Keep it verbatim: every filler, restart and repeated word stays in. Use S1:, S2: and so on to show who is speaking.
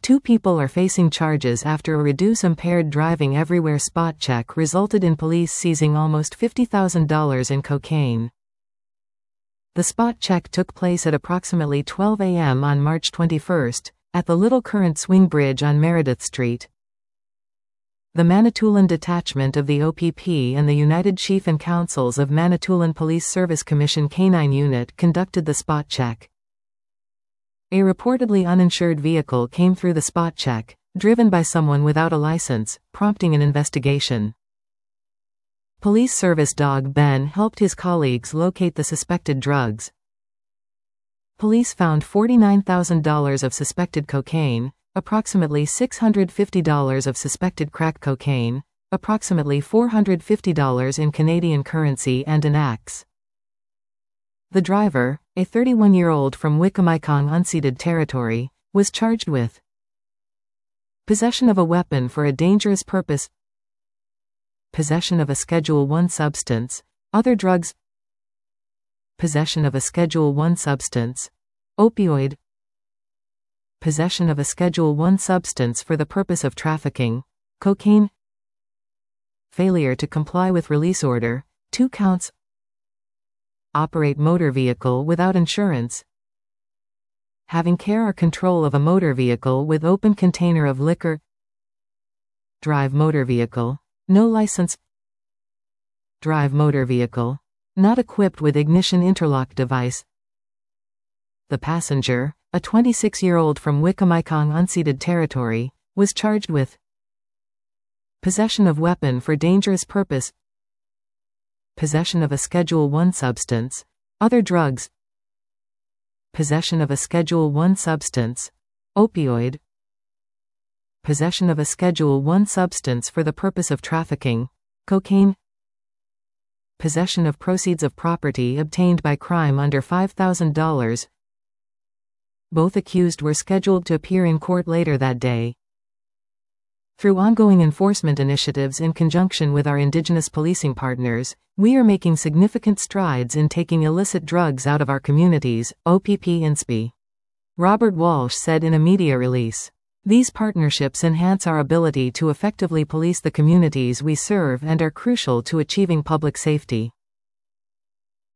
S1: Two people are facing charges after a Reduce Impaired Driving Everywhere spot check resulted in police seizing almost fifty thousand dollars in cocaine. The spot check took place at approximately twelve a m on March twenty-first, at the Little Current Swing Bridge on Meredith Street. The Manitoulin Detachment of the O P P and the United Chief and Councils of Manitoulin Police Service Commission Canine Unit conducted the spot check. A reportedly uninsured vehicle came through the spot check, driven by someone without a license, prompting an investigation. Police service dog Ben helped his colleagues locate the suspected drugs. Police found forty-nine thousand dollars of suspected cocaine, approximately six hundred fifty dollars of suspected crack cocaine, approximately four hundred fifty dollars in Canadian currency and an axe. The driver, a thirty-one-year-old from Wikamikong unceded territory, was charged with possession of a weapon for a dangerous purpose, possession of a Schedule one substance, other drugs, possession of a Schedule one substance, opioid, possession of a Schedule one substance for the purpose of trafficking, cocaine, failure to comply with release order, two counts, operate motor vehicle without insurance, having care or control of a motor vehicle with open container of liquor, drive motor vehicle, no license, drive motor vehicle, not equipped with ignition interlock device. The passenger, a twenty-six-year-old from Wikamikong unceded territory, was charged with possession of weapon for dangerous purpose, possession of a Schedule one substance, other drugs, possession of a Schedule one substance, opioid, possession of a Schedule one substance for the purpose of trafficking, cocaine, possession of proceeds of property obtained by crime under five thousand dollars. Both accused were scheduled to appear in court later that day. Through ongoing enforcement initiatives in conjunction with our Indigenous policing partners, we are making significant strides in taking illicit drugs out of our communities, O P P INSPI. Robert Walsh said in a media release. These partnerships enhance our ability to effectively police the communities we serve and are crucial to achieving public safety.